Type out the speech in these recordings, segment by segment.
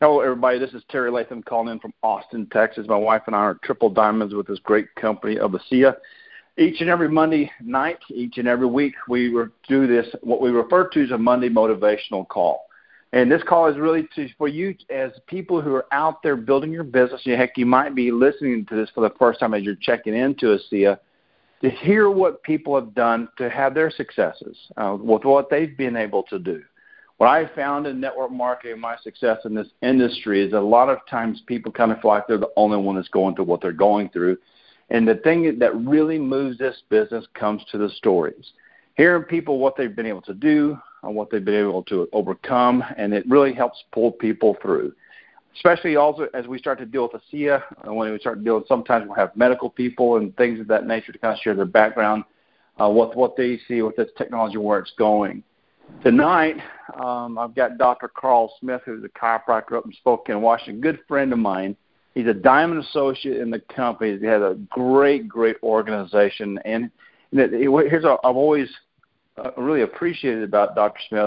Hello, everybody. This is Terry Latham calling in from Austin, Texas. My wife and I are triple diamonds with this great company of ASEA. Each and every Monday night, each and every week, we do this, what we refer to as a Monday motivational call. And this call is really for you as people who are out there building your business. Heck, you might be listening to this for the first time as you're checking into ASEA, to hear what people have done to have their successes with what they've been able to do. What I found in network marketing, my success in this industry, is a lot of times people kind of feel like they're the only one that's going through what they're going through. And the thing that really moves this business comes to the stories. Hearing people what they've been able to do, and what they've been able to overcome, and it really helps pull people through. Especially also as we start to deal with ASEA, when we start dealing, sometimes we'll have medical people and things of that nature to kind of share their background, what they see with this technology, where it's going. Tonight, I've got Dr. Carl Smith, who's a chiropractor up in Spokane, Washington, good friend of mine. He's a diamond associate in the company. He has a great, great organization. And here's what I've always really appreciated about Dr. Smith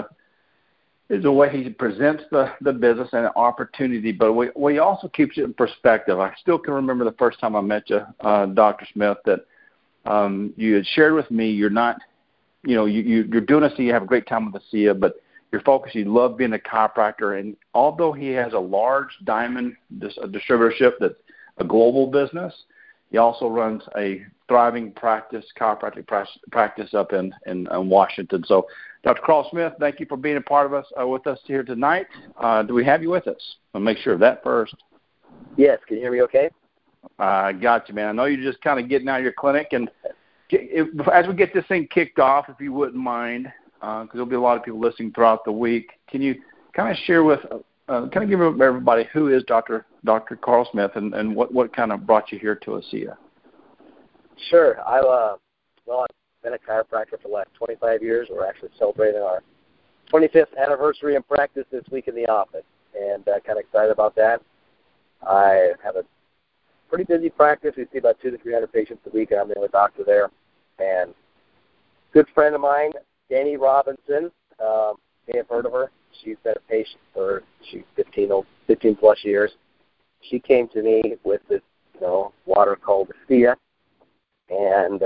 is the way he presents the business and the opportunity, but he also keeps it in perspective. I still can remember the first time I met you, Dr. Smith, that you had shared with me you're not, you're doing ASEA, you have a great time with ASEA, but your focus, you love being a chiropractor. And although he has a large diamond distributorship that's a global business, he also runs a thriving chiropractic practice up in Washington. So, Dr. Carl Smith, thank you for being a part of us with us here tonight. Do we have you with us? I'll make sure of that first. Yes. Can you hear me okay? I got you, man. I know you're just kind of getting out of your clinic. And as we get this thing kicked off, if you wouldn't mind, because there'll be a lot of people listening throughout the week, can you kind of share with, kind of give everybody who is Dr. Carl Smith and what kind of brought you here to ASEA? Sure. I've been a chiropractor for the last 25 years. We're actually celebrating our 25th anniversary in practice this week in the office, and kind of excited about that. I have a pretty busy practice. We see about 200 to 300 patients a week, and I'm the only doctor there. And a good friend of mine, Danny Robinson, may have heard of her. She's been a patient for 15 plus years. She came to me with this, water called ASEA, and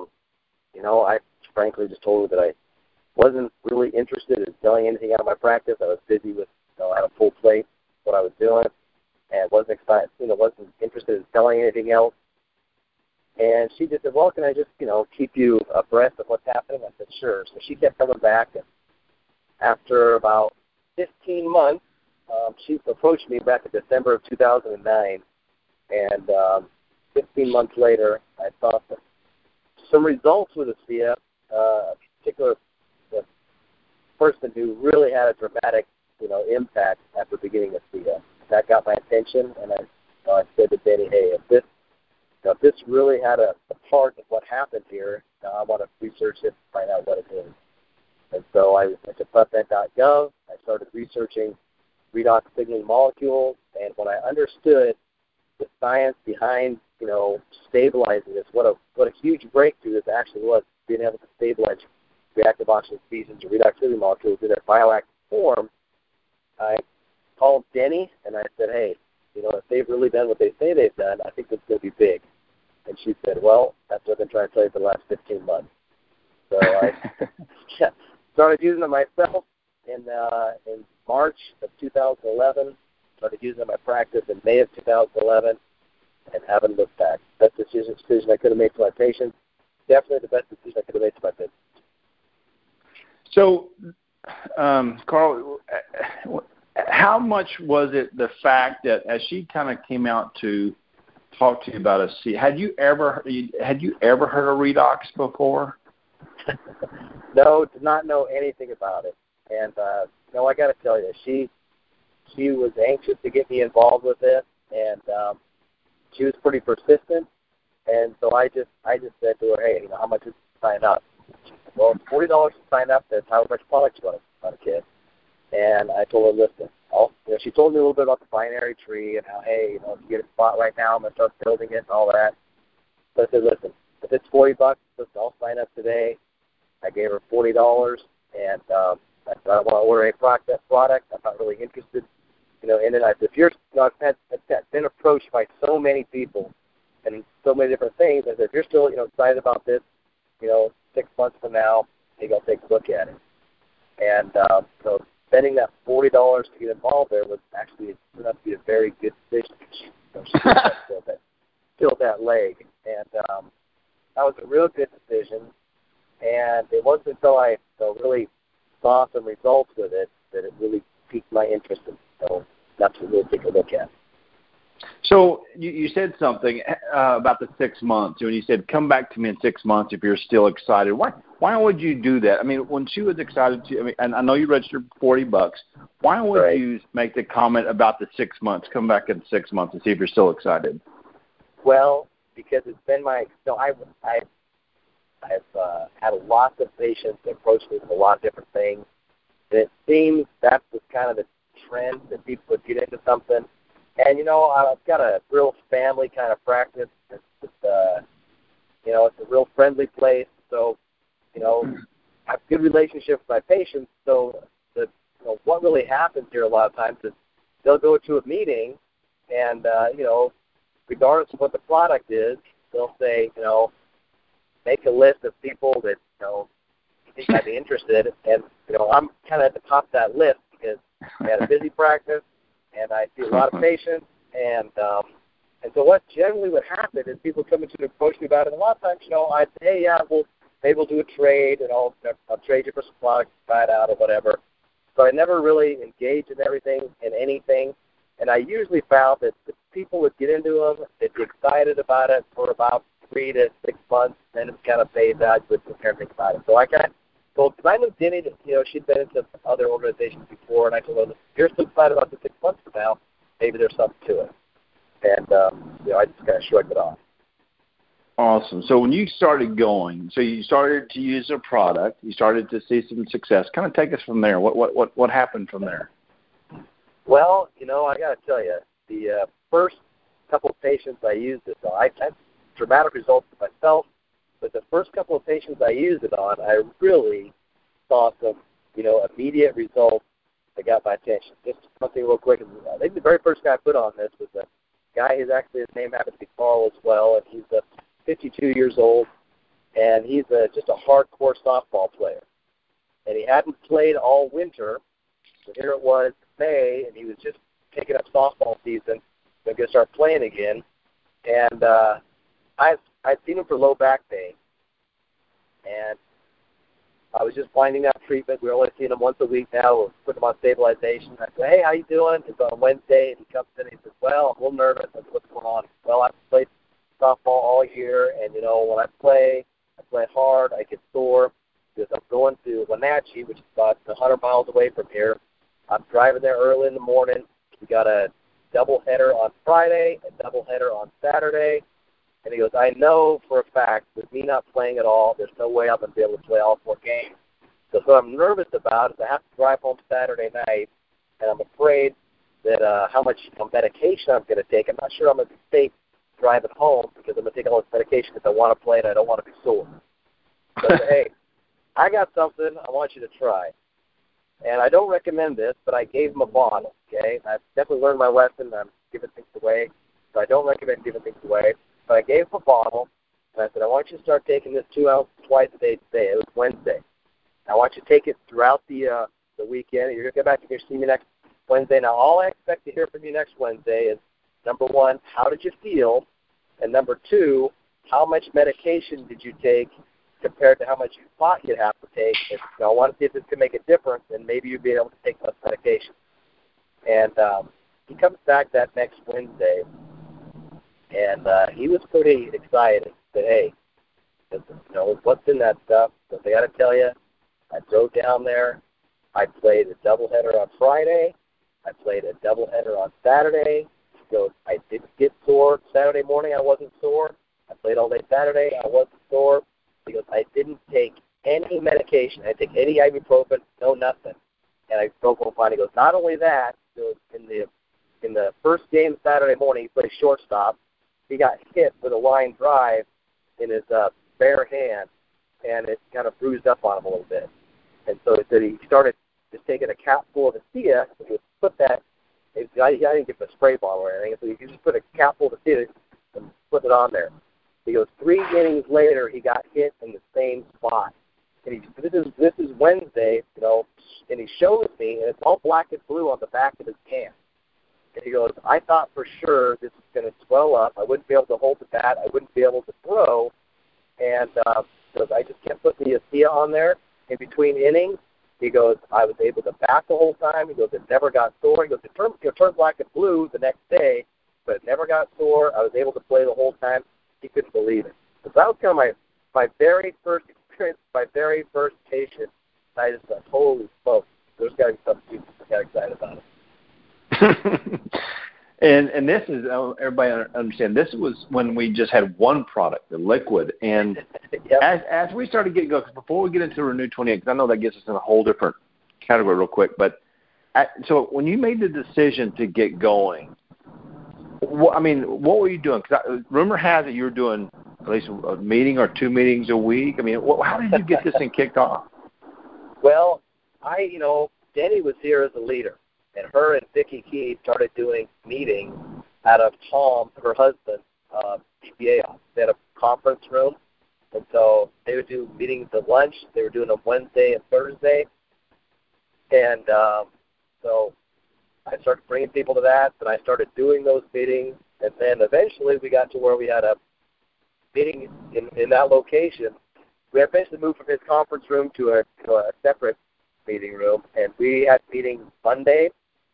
I frankly just told her that I wasn't really interested in selling anything out of my practice. I was busy with, I had a full plate, what I was doing, and wasn't interested in selling anything else. And she just said, well, can I just, keep you abreast of what's happening? I said, sure. So she kept coming back, and after about 15 months, she approached me back in December of 2009, and 15 months later, I saw some results with ASEA, a particular person who really had a dramatic, impact after beginning ASEA. That got my attention, and I said to Danny, hey, if this really had a part of what happened here, I want to research it and find out what it is. And so I went to PubMed.gov. I started researching redox signaling molecules, and when I understood the science behind, stabilizing this, what a huge breakthrough this actually was, being able to stabilize reactive oxygen species or redox signaling molecules in their bioactive form, I called Denny, and I said, hey, if they've really done what they say they've done, I think this is going to be big. And she said, well, that's what I've been trying to tell you for the last 15 months. So I started using them myself in March of 2011, started using them in my practice in May of 2011, and haven't looked back. Best decision I could have made for my patients. Definitely the best decision I could have made for my business. So, Carl, how much was it the fact that as she kind of came out to talk to you about ASEA, had you ever heard of redox before? No, did not know anything about it. And I got to tell you, she was anxious to get me involved with this, and she was pretty persistent. And so I just said to her, hey, how much is it to sign up? Well, it's $40 to sign up. That's how much products you want to kid. And I told her, listen, she told me a little bit about the binary tree and how, hey, if you get a spot right now, I'm going to start building it and all that. So I said, listen, if it's $40, I'll sign up today. I gave her $40, and I said, I want to order a product. I'm not really interested And then if you're, I've been approached by so many people and so many different things. I said, if you're still, excited about this, 6 months from now, maybe I'll take a look at it. And so spending that $40 to get involved there was actually turned out to be a very good decision. Killed that leg, and that was a real good decision. And it wasn't until I really saw some results with it that it really piqued my interest, and so that's what we'll take a look at. So you said something about the 6 months. When you said, come back to me in 6 months if you're still excited. Why would you do that? I mean, when she was excited, and I know you registered $40. Why would you make the comment about the 6 months? Come back in 6 months and see if you're still excited. Well, because it's been I've had a lot of patients that approach me with a lot of different things. And it seems that's just kind of the trend that people would get into something. And, I've got a real family kind of practice. It's a real friendly place. So, I have a good relationship with my patients. So, what really happens here a lot of times is they'll go to a meeting and, regardless of what the product is, they'll say, make a list of people that, you think I'd be interested. And, I'm kind of at the top of that list because I had a busy practice. And I see a lot of patients, and so what generally would happen is people come in to approach me about it. And a lot of times, I'd say, hey, yeah, maybe we'll do a trade, and I'll trade you for some products, try it out, or whatever. So I never really engaged in anything, and I usually found that the people would get into them, they'd be excited about it for about 3 to 6 months, then it kind of fades out, you wouldn't care anything about it. So because I knew Denny, she'd been into other organizations before, and I told her, if you're so excited about the 6 months from now, maybe there's something to it. And, I just kind of shrugged it off. Awesome. So when you started going, so you started to use a product, you started to see some success. Kind of take us from there. What happened from there? Well, I got to tell you, the first couple of patients I used it on, I had dramatic results for myself. But the first couple of patients I used it on, I really saw some, immediate results that got my attention. Just something real quick. I think the very first guy I put on this was a guy who's actually, his name happens to be Carl as well, and he's 52 years old, and he's just a hardcore softball player. And he hadn't played all winter, so here it was May, and he was just taking up softball season, so going to start playing again. And I'd seen him for low back pain, and I was just winding up treatment. We were only seeing him once a week now. We're putting him on stabilization. I said, hey, how you doing? It's on Wednesday, and he comes in and he says, well, I'm a little nervous. I said, what's going on? Well, I've played softball all year, and, when I play hard, I get sore because I'm going to Wenatchee, which is about 100 miles away from here. I'm driving there early in the morning. We got a doubleheader on Friday, a doubleheader on Saturday. And he goes, I know for a fact, with me not playing at all, there's no way I'm going to be able to play all 4 games. So what I'm nervous about is I have to drive home Saturday night, and I'm afraid that how much medication I'm going to take. I'm not sure I'm going to be safe driving home because I'm going to take all this medication because I want to play and I don't want to be sore. So I said, hey, I got something I want you to try. And I don't recommend this, but I gave him a bottle, okay? I've definitely learned my lesson. I'm giving things away, so I don't recommend giving things away. But I gave him a bottle, and I said, I want you to start taking this 2 ounces twice a day today. It was Wednesday. I want you to take it throughout the weekend. You're going to get back and you're going to see me next Wednesday. Now, all I expect to hear from you next Wednesday is, number 1, how did you feel? And number 2, how much medication did you take compared to how much you thought you'd have to take? And, I want to see if this can make a difference, and maybe you'll be able to take less medication. And he comes back that next Wednesday, and he was pretty excited. He said, hey, what's in that stuff? But I got to tell you, I drove down there. I played a doubleheader on Friday. I played a doubleheader on Saturday. He goes, I didn't get sore. Saturday morning, I wasn't sore. I played all day Saturday. I wasn't sore. He goes, I didn't take any medication. I didn't take any ibuprofen, no nothing. And I broke one fine. He goes, not only that, he goes, in the first game Saturday morning, he played shortstop. He got hit with a line drive in his bare hand, and it kind of bruised up on him a little bit. And so he said he started just taking a capful of Acia, and he would put that I didn't give him a spray bottle or anything. So you just put a capful of tea and put it on there. He goes, 3 innings later, he got hit in the same spot. And this is Wednesday, and he shows me, and it's all black and blue on the back of his can. And he goes, I thought for sure this was going to swell up. I wouldn't be able to hold the bat. I wouldn't be able to throw. And he goes, I just kept putting the ASEA on there in between innings. He goes, I was able to bat the whole time. He goes, it never got sore. He goes, it turned black and blue the next day, but it never got sore. I was able to play the whole time. He couldn't believe it. So that was kind of my very first experience, my very first patient. I just thought, holy smokes, there's got to be some people that got excited about it. and this is, everybody understand, this was when we just had one product, the liquid. And yep. as we started getting going, before we get into Renew 28, because I know that gets us in a whole different category real quick, but so when you made the decision to get going, what were you doing? Because rumor has it you were doing at least a meeting or 2 meetings a week. I mean, how did you get this thing kicked off? Well, Denny was here as a leader, and her and Vicki Key started doing meetings out of Tom, her husband's PPA office. They had a conference room, and so they would do meetings at lunch. They were doing them Wednesday and Thursday, and so I started bringing people to that, and I started doing those meetings, and then eventually we got to where we had a meeting in that location. We eventually moved from his conference room to a separate meeting room, and we had meetings Monday.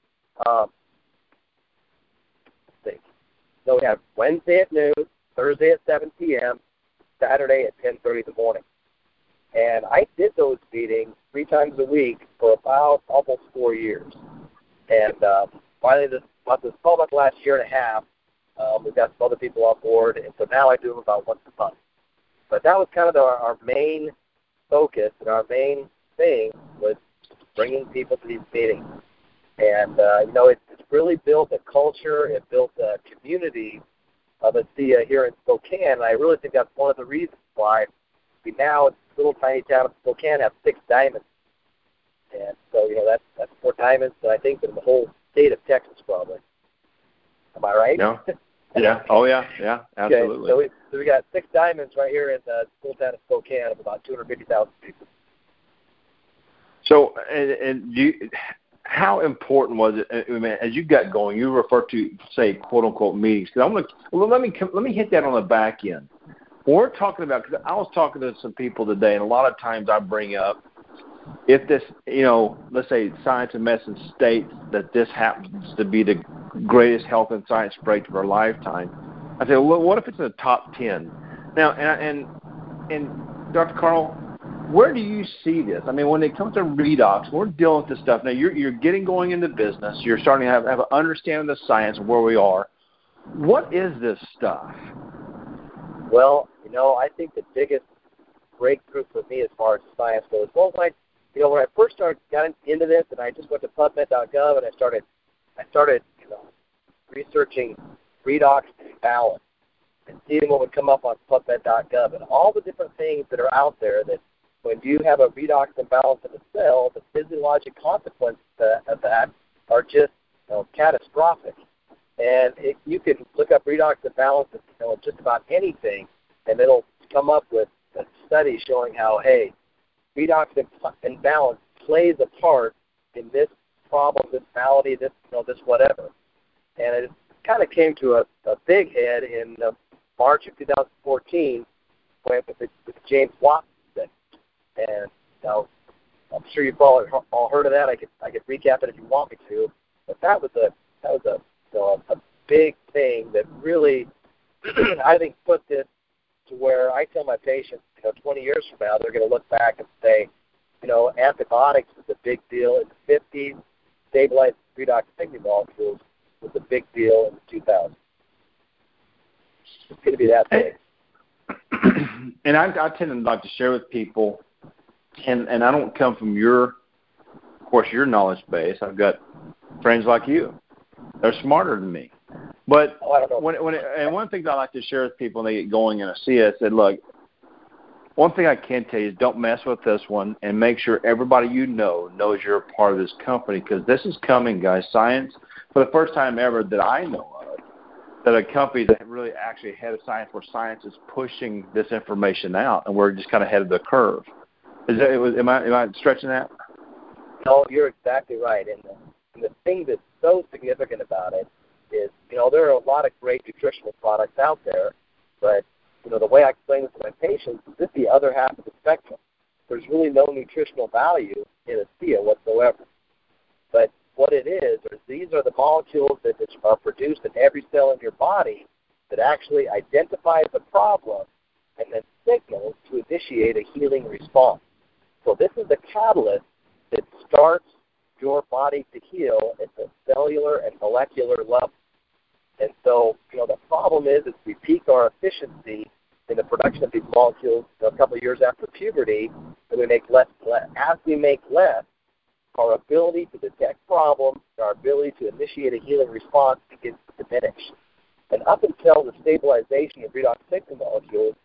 We had Wednesday at noon, Thursday at 7 p.m., Saturday at 10:30 in the morning. And I did those meetings 3 times a week for about almost 4 years. And finally, about the last year and a half, we've got some other people on board, and so now I do them about once a month. But that was kind of our main focus, and our main thing was bringing people to these meetings. And, it's really built a culture. It built a community of ASEA here in Spokane, and I really think that's one of the reasons why we now, in this little tiny town of Spokane, have 6 diamonds. And so, that's 4 diamonds that I think in the whole state of Texas probably. Am I right? No. Yeah. Oh, yeah. Yeah, absolutely. Okay. So we got 6 diamonds right here in the little town of Spokane of about 250,000 people. So, how important was it? As you got going, you refer to, say, quote unquote meetings. Because let me hit that on the back end. When we're talking about, because I was talking to some people today, and a lot of times I bring up, if this, let's say Science and Medicine states that this happens to be the greatest health and science breakthrough of our lifetime, I say, well, what if it's in the top 10? Now, and Dr. Carl, where do you see this? I mean, when it comes to redox, we're dealing with this stuff. Now, you're getting going into business. You're starting to have an understanding of the science of where we are. What is this stuff? Well, I think the biggest breakthrough for me as far as science goes, when I first got into this, and I just went to PubMed.gov, and I started researching redox imbalance and seeing what would come up on PubMed.gov, and all the different things that are out there that when you have a redox imbalance in a cell, the physiologic consequences of that are just catastrophic. And you can look up redox imbalance in just about anything, and it'll come up with a study showing how, hey, redox imbalance plays a part in this problem, this malady, this whatever. And it kind of came to a big head in March of 2014 with James Watson. And I'm sure you've all heard of that. I could recap it if you want me to. But that was a big thing that really, I think, put this to where I tell my patients, 20 years from now, they're going to look back and say, antibiotics was a big deal in the 50s. Stabilized redox signaling molecules was a big deal in the 2000s. It's going to be that big. And I tend to like to share with people, and I don't come from your knowledge base. I've got friends like you. They're smarter than me. But one of the things I like to share with people when they get going in ASEA, I said, look, One thing I can tell you is don't mess with this one, and make sure everybody you know knows you're a part of this company, because this is coming, guys. Science, for the first time ever that I know of, that a company that really actually ahead of science, where science is pushing this information out, and we're just kind of ahead of the curve. Am I stretching that? No, you're exactly right. And the thing that's so significant about it is, there are a lot of great nutritional products out there, but, the way I explain this to my patients is this is the other half of the spectrum. There's really no nutritional value in ASEA whatsoever. But what it is these are the molecules that are produced in every cell in your body that actually identifies the problem and then signals to initiate a healing response. So this is the catalyst that starts your body to heal at the cellular and molecular level. And so, the problem is we peak our efficiency in the production of these molecules a couple of years after puberty, and we make less. As we make less, our ability to detect problems, our ability to initiate a healing response begins to diminish. And up until the stabilization of redox signaling molecules,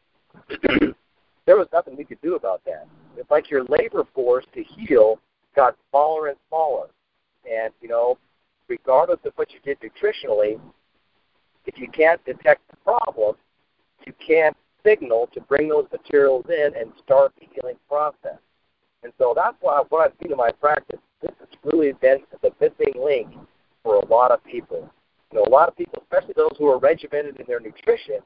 there was nothing we could do about that. It's like your labor force to heal got smaller and smaller. And, regardless of what you did nutritionally, if you can't detect the problem, you can't signal to bring those materials in and start the healing process. And so that's why what I've seen in my practice, this has really been the missing link for a lot of people. A lot of people, especially those who are regimented in their nutrition,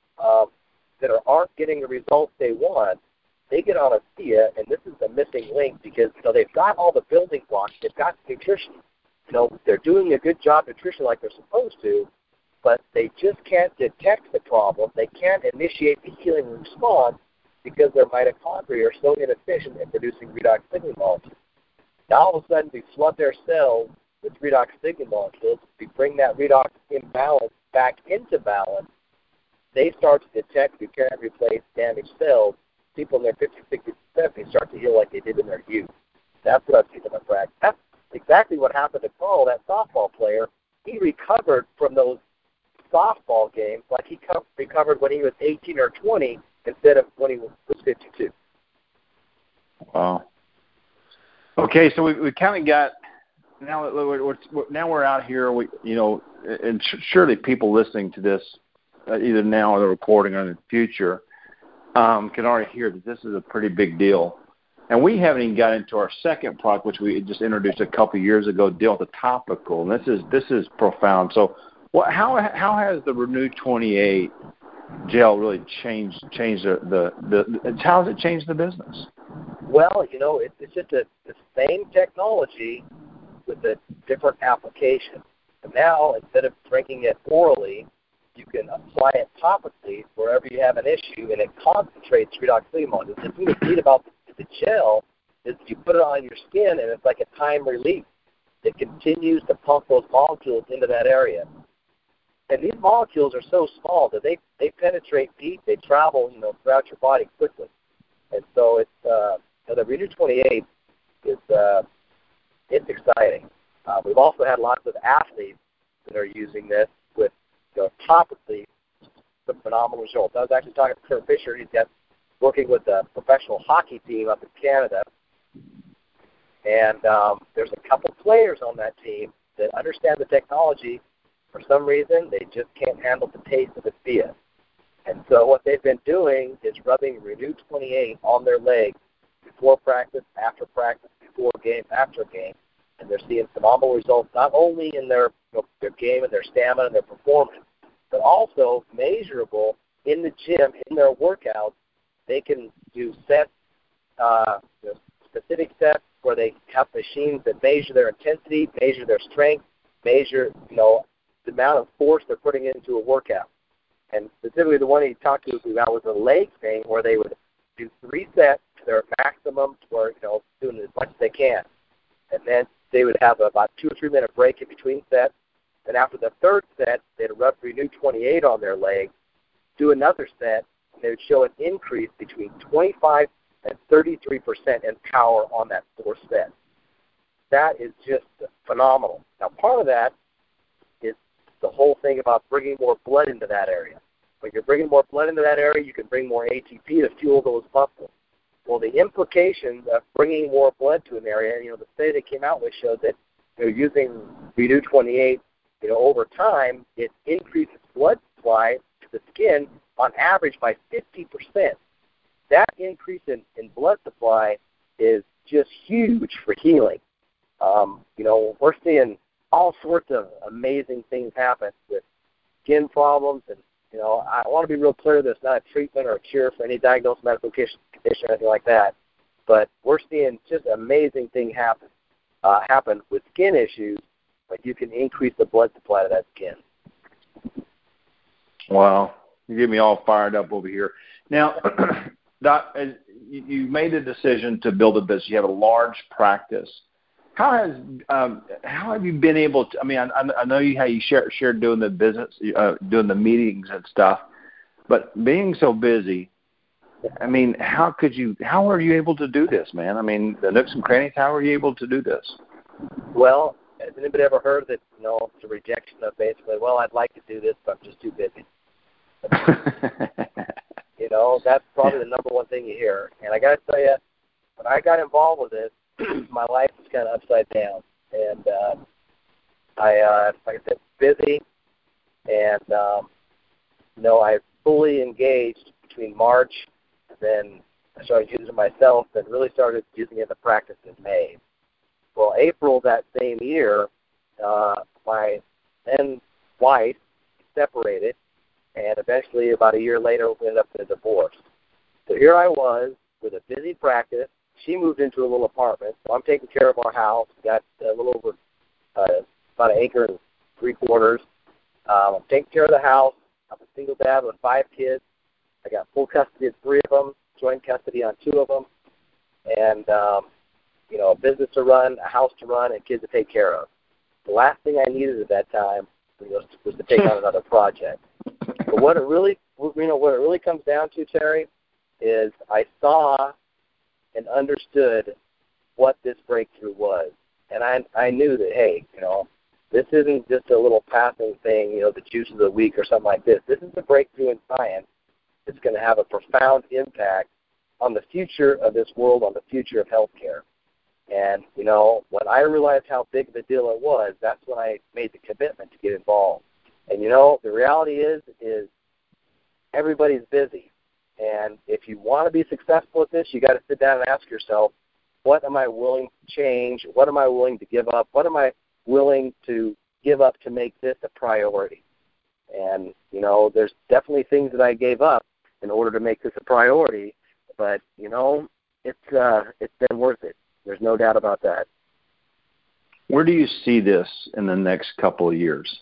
that aren't getting the results they want, they get on ASEA, and this is the missing link because they've got all the building blocks, they've got the nutrition. They're doing a good job nutrition like they're supposed to, but they just can't detect the problem. They can't initiate the healing response because their mitochondria are so inefficient in producing redox signaling molecules. Now all of a sudden we flood their cells with redox signaling molecules. We bring that redox imbalance back into balance. They start to detect repair and replace damaged cells. People in their 50s, 60s, 70s start to heal like they did in their youth. That's what I've seen in my practice. That's exactly what happened to Carl, that softball player. He recovered from those softball games like he recovered when he was 18 or 20 instead of when he was 52. Wow. Okay, so we kind of got now we're out here. And surely people listening to this either now or the recording or in the future can already hear that this is a pretty big deal. And we haven't even got into our second product, which we just introduced a couple of years ago, deal with the topical. And this is profound. So, how has the Renew 28 gel really changed how has it changed the business? Well, it's just the same technology with a different application. And now, instead of drinking it orally, you can apply it topically wherever you have an issue, and it concentrates redox signaling molecules. The thing that's neat about the gel is you put it on your skin, and it's like a time release. It continues to pump those molecules into that area. And these molecules are so small that they penetrate deep. They travel, throughout your body quickly. And so it's the Renew 28 is it's exciting. We've also had lots of athletes that are using this with topically some phenomenal results. I was actually talking to Kurt Fisher. He's working with a professional hockey team up in Canada. And there's a couple players on that team that understand the technology. For some reason, they just can't handle the taste of ASEA. And so what they've been doing is rubbing Renew 28 on their legs before practice, after practice, before game, after game. And they're seeing phenomenal results, not only in their game and their stamina and their performance, but also measurable in the gym, in their workouts. They can do sets, specific sets where they have machines that measure their intensity, measure their strength, measure, the amount of force they're putting into a workout. And specifically the one he talked to me about was a leg thing where they would do 3 sets to their maximum, or, doing as much as they can. And then they would have about 2 or 3 minute break in between sets. Then after the third set, they'd rub Renew 28 on their leg, do another set, and they would show an increase between 25 and 33% in power on that 4th set. That is just phenomenal. Now, part of that is the whole thing about bringing more blood into that area. When you're bringing more blood into that area, you can bring more ATP to fuel those muscles. Well, the implications of bringing more blood to an area, the study they came out with showed that using Renew 28, over time, it increases blood supply to the skin on average by 50%. That increase in blood supply is just huge for healing. We're seeing all sorts of amazing things happen with skin problems. And, I want to be real clear, there's not a treatment or a cure for any diagnosed medical condition or anything like that. But we're seeing just amazing things happen with skin issues, but you can increase the blood supply to that skin. Wow. You get me all fired up over here. Now, Doc, you made a decision to build a business. You have a large practice. How have you been able to? I mean, I know how you shared doing the business, doing the meetings and stuff, but being so busy, I mean, how are you able to do this, man? I mean, the nooks and crannies. How are you able to do this? Well, has anybody ever heard that? It's a rejection of basically, well, I'd like to do this, but I'm just too busy. That's probably the number one thing you hear. And I got to tell you, when I got involved with this, my life was kind of upside down. And like I said, busy. And, I fully engaged between March, and then I started using it myself, and really started using it in the practice in May. Well, April that same year, my then wife separated, and eventually about a year later we ended up in a divorce. So here I was with a busy practice. She moved into a little apartment, so I'm taking care of our house. We got a little over about 1 acre and 3/4. I'm taking care of the house. I'm a single dad with 5 kids. I got full custody of 3 of them, joint custody on 2 of them, and a business to run, a house to run, and kids to take care of. The last thing I needed at that time was to take on another project. But what it really comes down to, Terry, is I saw and understood what this breakthrough was. And I knew that, hey, this isn't just a little passing thing, the juice of the week or something like this. This is a breakthrough in science that's going to have a profound impact on the future of this world, on the future of healthcare. And, when I realized how big of a deal it was, that's when I made the commitment to get involved. And, the reality is everybody's busy. And if you want to be successful at this, you got to sit down and ask yourself, what am I willing to change? What am I willing to give up? What am I willing to give up to make this a priority? And, there's definitely things that I gave up in order to make this a priority, but, it's been worth it. There's no doubt about that. Where do you see this in the next couple of years?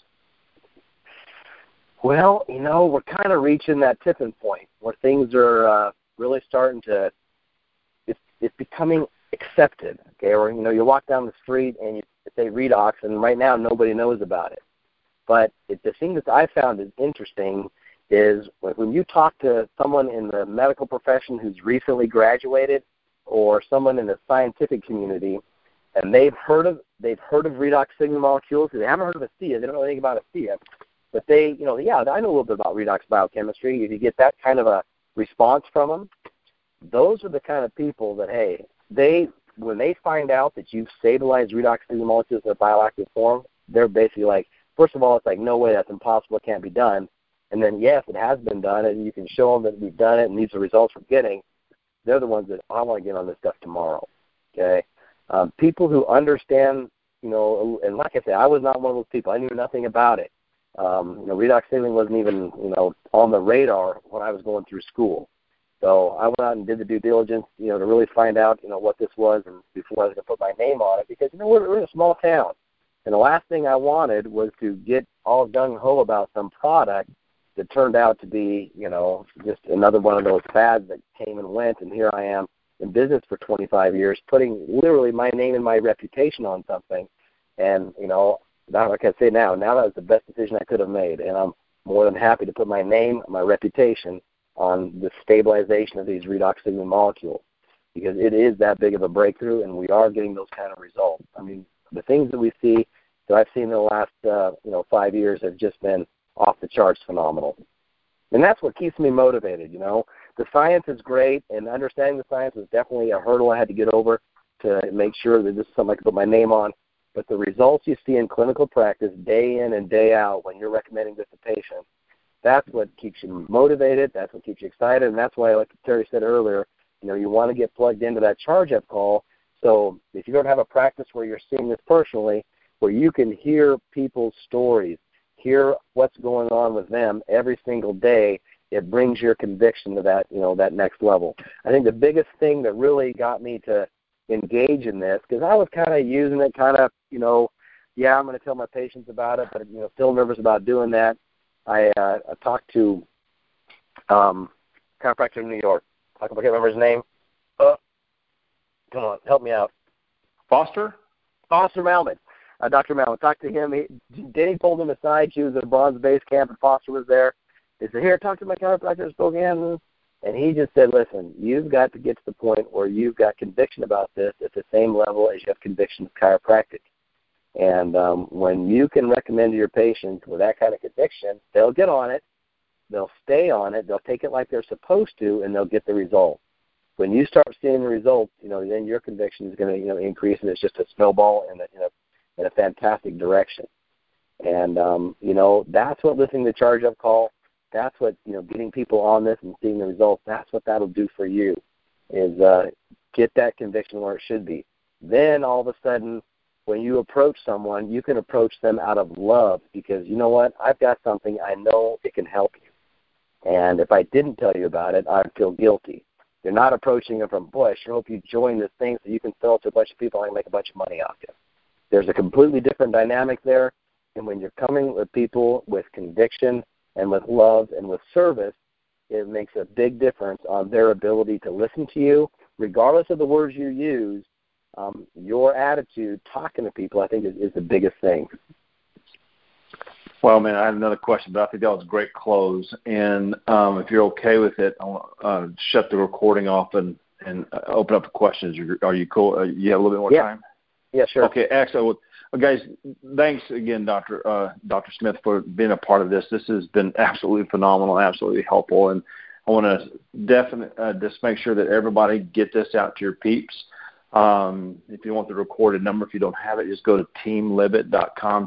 Well, we're kind of reaching that tipping point where things are really starting to, it's becoming accepted, okay? Or, you walk down the street and you say redox, and right now nobody knows about it. But the thing that I found is interesting is when you talk to someone in the medical profession who's recently graduated or someone in the scientific community, and they've heard of redox signaling molecules, they haven't heard of ASEA, they don't know anything about ASEA, but they, I know a little bit about redox biochemistry. If you get that kind of a response from them, those are the kind of people that, hey, when they find out that you've stabilized redox signaling molecules in a bioactive form, they're basically like, first of all, it's like, no way, that's impossible, it can't be done. And then, yes, it has been done, and you can show them that we've done it, and these are the results we're getting. They're the ones that, I want to get on this stuff tomorrow, okay? People who understand, and like I said, I was not one of those people. I knew nothing about it. Redox signaling wasn't even, on the radar when I was going through school. So I went out and did the due diligence, to really find out, what this was, and before I was going to put my name on it, because, we're in a small town. And the last thing I wanted was to get all gung-ho about some product that turned out to be, just another one of those fads that came and went, and here I am in business for 25 years, putting literally my name and my reputation on something. And, like I say now that was the best decision I could have made, and I'm more than happy to put my name, my reputation on the stabilization of these redox signaling molecules, because it is that big of a breakthrough, and we are getting those kind of results. I mean, the things that we see that I've seen in the last 5 years have just been off the charts phenomenal. And that's what keeps me motivated, The science is great, and understanding the science was definitely a hurdle I had to get over to make sure that this is something I can put my name on. But the results you see in clinical practice day in and day out when you're recommending this to patients, that's what keeps you motivated, that's what keeps you excited, and that's why, like Terry said earlier, you want to get plugged into that charge-up call. So if you don't have a practice where you're seeing this personally, where you can hear people's stories, hear what's going on with them every single day, it brings your conviction to that, that next level. I think the biggest thing that really got me to engage in this, because I was kind of using it yeah, I'm going to tell my patients about it, but, still nervous about doing that. I talked to chiropractor in New York. I can't remember his name. Come on, help me out. Foster Malman. Dr. Malman. Talked to him. Danny pulled him aside. She was at a Bronze Base camp, and Foster was there. He said, here, talk to my chiropractor in Spokane. And he just said, listen, you've got to get to the point where you've got conviction about this at the same level as you have conviction of chiropractic. And when you can recommend to your patients with that kind of conviction, they'll get on it, they'll stay on it, they'll take it like they're supposed to, and they'll get the result. When you start seeing the results, then your conviction is going to increase, and it's just a snowball in a fantastic direction. And that's what listening to Charge Up Call, that's what getting people on this and seeing the results, that's what that'll do for you, is get that conviction where it should be. Then all of a sudden, when you approach someone, you can approach them out of love, because you know what? I've got something I know it can help you. And if I didn't tell you about it, I'd feel guilty. You're not approaching them from, boy, I sure hope you join this thing so you can sell it to a bunch of people and I can make a bunch of money off you. There's a completely different dynamic there. And when you're coming with people with conviction and with love and with service, it makes a big difference on their ability to listen to you, regardless of the words you use. Your attitude talking to people, I think, is the biggest thing. Well, man, I had another question, but I think that was a great close. And if you're okay with it, I'll shut the recording off and open up for questions. Are you cool? You have a little bit more time? Yeah, sure. Okay, excellent. Well, guys, thanks again, Dr. Smith, for being a part of this. This has been absolutely phenomenal, absolutely helpful. And I want to definitely just make sure that everybody get this out to your peeps. If you want the recorded number, if you don't have it, just go to teamliveit.com,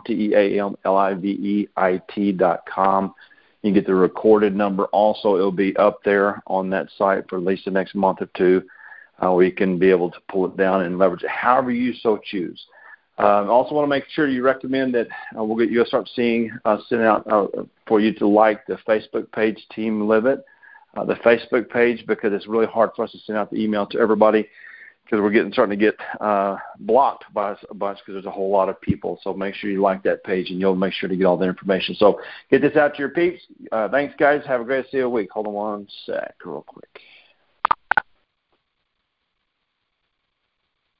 TEAMLIVEIT.com. You can get the recorded number. Also, it'll be up there on that site for at least the next month or two, where you can be able to pull it down and leverage it however you so choose. I also want to make sure you recommend that you'll start seeing sending out for you to like the Facebook page, Team Live It, the Facebook page, because it's really hard for us to send out the email to everybody, because we're starting to get blocked by a bunch, because there's a whole lot of people. So make sure you like that page, and you'll make sure to get all the information. So get this out to your peeps. Thanks, guys. Have a great week. Hold on one sec real quick.